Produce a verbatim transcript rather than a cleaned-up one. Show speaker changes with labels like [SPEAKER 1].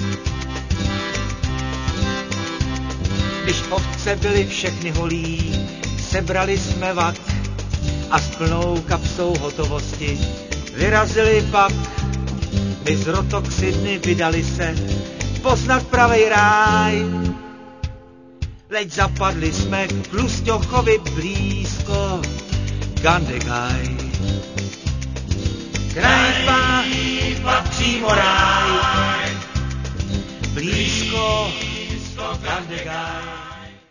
[SPEAKER 1] Když ovce byly všechny holí, sebrali jsme vak a s plnou kapsou hotovosti vyrazili pak. My z Rotoxidny vydali se poznat pravej ráj. Leď zapadli jsme k Tlusťochovi blízko Gandegaj. Krajpa, pak přímo ráj, blízko Gandegaj.